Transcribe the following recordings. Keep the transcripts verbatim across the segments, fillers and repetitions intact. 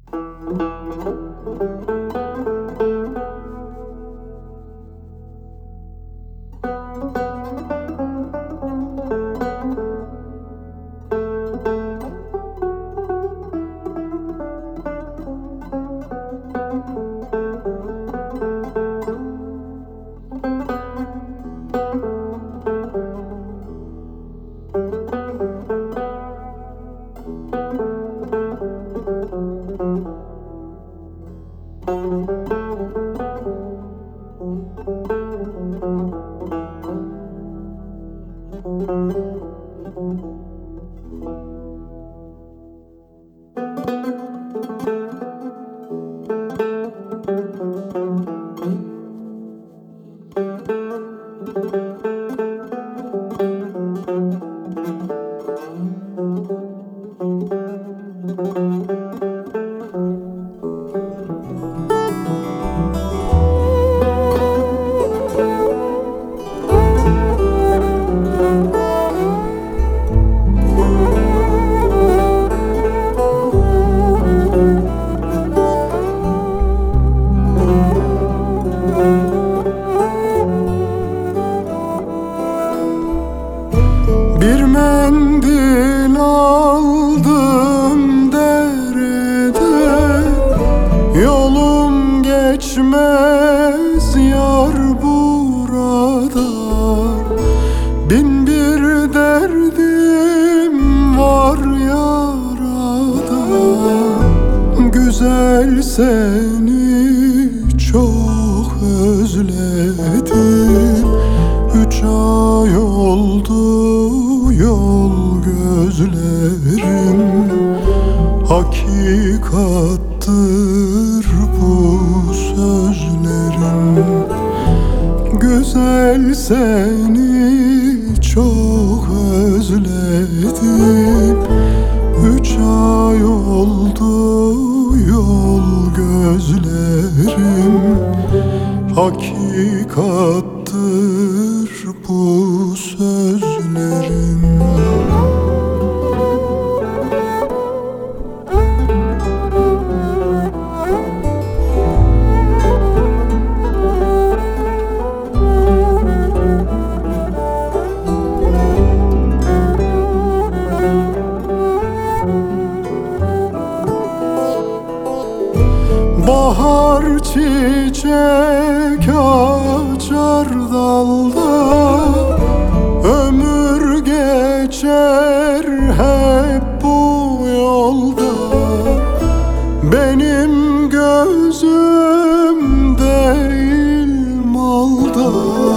Bir mendil aldım derede, yolum geçmez yar burada. Bin bir derdim var yarada. Güzel seni çok özledim. Üç ay oldu yol gözlerim. Hakikattır bu sözlerim. Güzel seni çok özledim. Üç ay oldu yol gözlerim. Hakikattır bu sözlerim. Bahar çiçek açar dalda, ömür geçer hep bu yolda. Benim gözüm değil malda.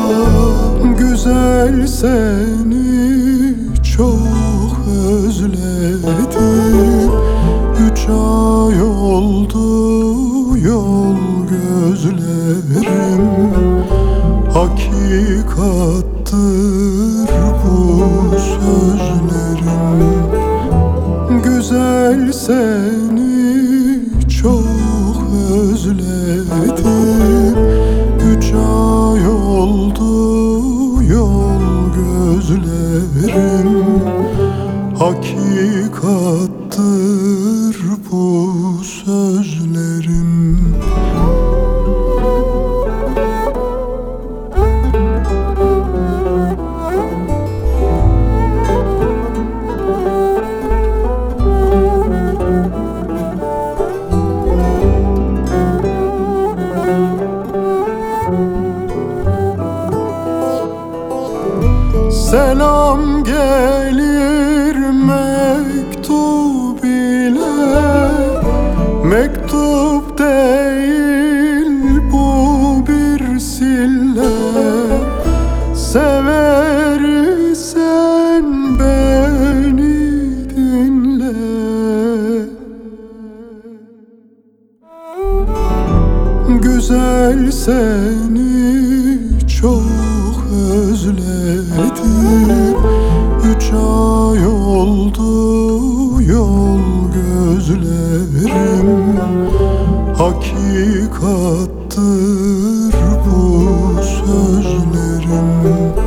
Güzel seni çok özledim. Üç ay oldu yol gözlerim. Hakikattır bu sözlerim. Güzel seni çok özledim. Üç ay oldu yol gözlerim. Hakikattır bu sözlerim. Selam gelir mektup ile, mektup değil bu bir sille. Seversen beni dinle. Güzel seni çok özledim. Üç ay oldu yol gözlerim. Hakikattır bu sözlerim.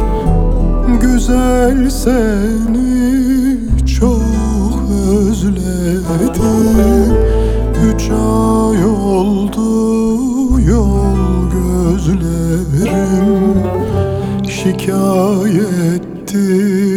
Güzel seni çok özledim. Üç ay oldu yol gözlerim şikayetti